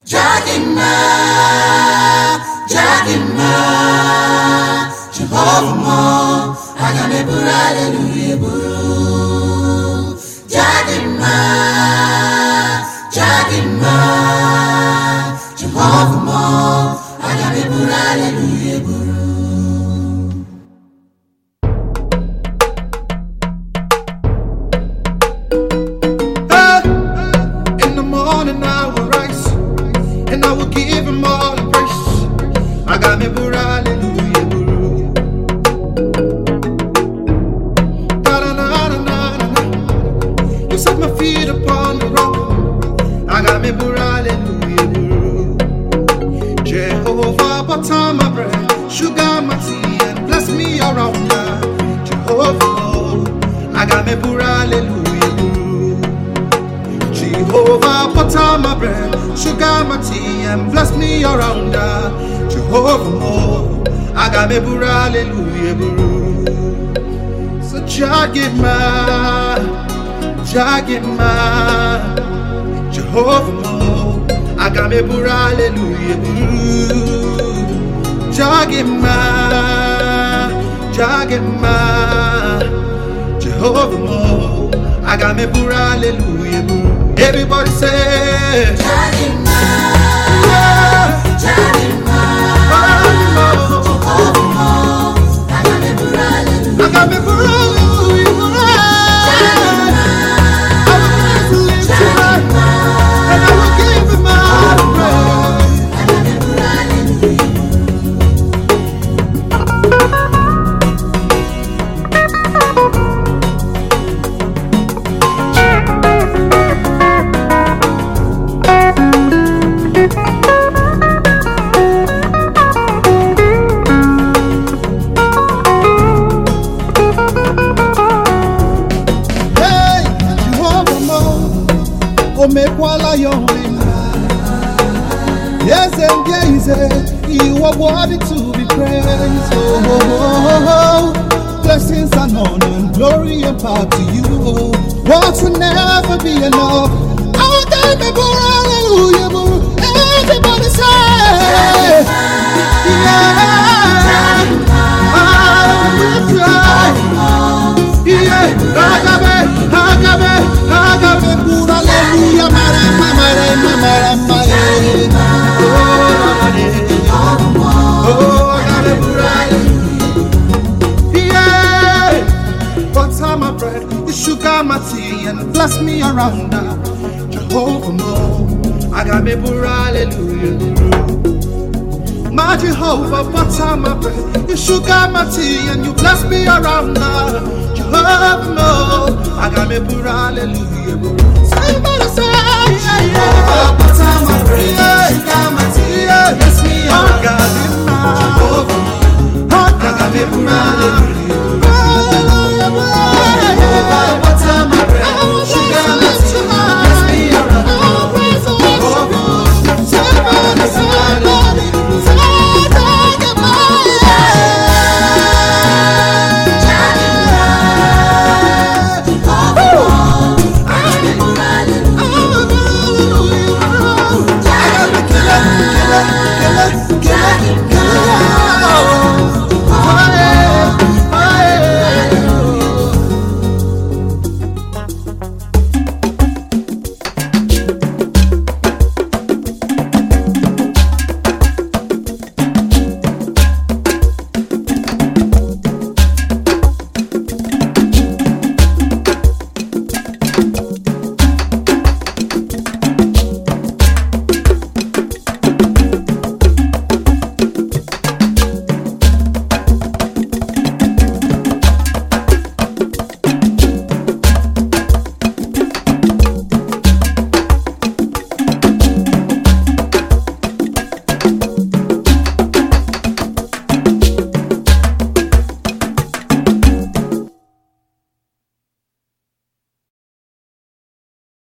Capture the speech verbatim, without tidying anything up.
Jagima, Jagima, Jehovah mo, agame buru hallelujah buru. Jagima, Jagima, Jehovah mo, agame buru hallelujah buru. And I will give him all the praise. I got me buru hallelujah buru. Da da da da da da. You set my feet upon the rock. I got me buru hallelujah buru. Jehovah butter my bread, sugar my tea, and bless me around now. Jehovah, I got me buru hallelujah buru. Jehovah butter my bread, sugar my tea, and bless me around her. Jehovah mo, I got me buru hallelujah buru. So Jagima, Jagima, Jehovah mo, I got me buru hallelujah buru. Jagima, Jagima, Jehovah mo, I got me buru hallelujah buru. Everybody say Jagima, yeah. Jagima, Jehovah mo, agame buru hallelujah. I got me buru hallelujah buru. I will live to live and I will give him all the praise. Agame buru hallelujah. Omekwala yome. Yes and yes, you are worthy to be praised. Oh, oh, oh, oh. Blessings and honor and glory and power to you. Oh, what will never be enough. I got me buru hallelujah buru. Everybody say, yeah, I will try. Yeah, Agabe, Agabe, Agabe buru hallelujah. Marama, marama, marama, oh, Agabe buru hallelujah. Yeah, butter my bread, you sugar my tea, and bless me around now. Jehovah mo, I got me buru hallelujah. My Jehovah, butter my bread, you sugar my tea, and you bless me around now. Jehovah mo, I got me buru hallelujah. Somebody say, Jehovah